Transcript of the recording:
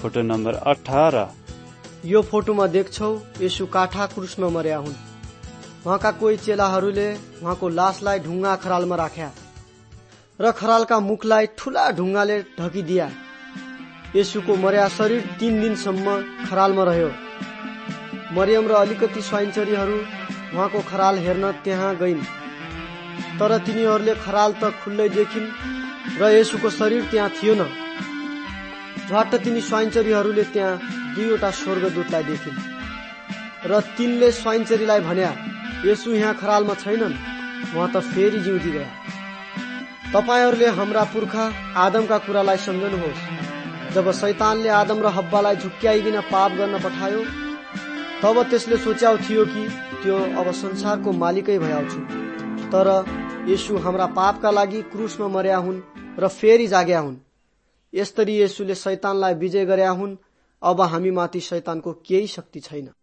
Photo number 18। यो फोटोमा देख्छौ येशू काठा क्रुसमा मर्या हुन्। उहाँका कोही चेलाहरूले उहाँको लासलाई ढुङ्गा खरालमा राख्या र खरालका मुखलाई ठूला ढुङ्गाले ढकिदिया। येशूको मर्या शरीर 3 दिनसम्म खरालमा रह्यो। मरियम र अलिकति स्वाइनचरीहरू उहाँको खराल हेर्न त्यहाँ गइन्, तर तिनीहरूले खराल त खुल्लै देखिन् र येशूको शरीर त्यहाँ थिएन। झट्ट तिनी स्वाइनचरीहरूले त्यहाँ 2वटा स्वर्गदूतलाई देखिन् र तिनले स्वाइनचरीलाई भन्या, येशू यहाँ खरालमा छैनन्, उहाँ त फेरि जिउँदी गया। तपाईहरूले हाम्रा पुर्खा आदमका कुरालाई सम्झनुहोस्। जब शैतानले आदम र हव्वालाई झुक्क्याइकन पाप गर्न पठायो, तब त्यसले सोच्याउ थियो कि त्यो अब संसारको मालिकै भयाउँछु। तर येशू हाम्रा पापका लागि क्रुसमा मर्या हुन् र फेरि जाग्या हुन्। यसरी येशूले शैतानलाई विजय गर्या हुन्। अब हामीमाथि शैतानको केही शक्ति छैन।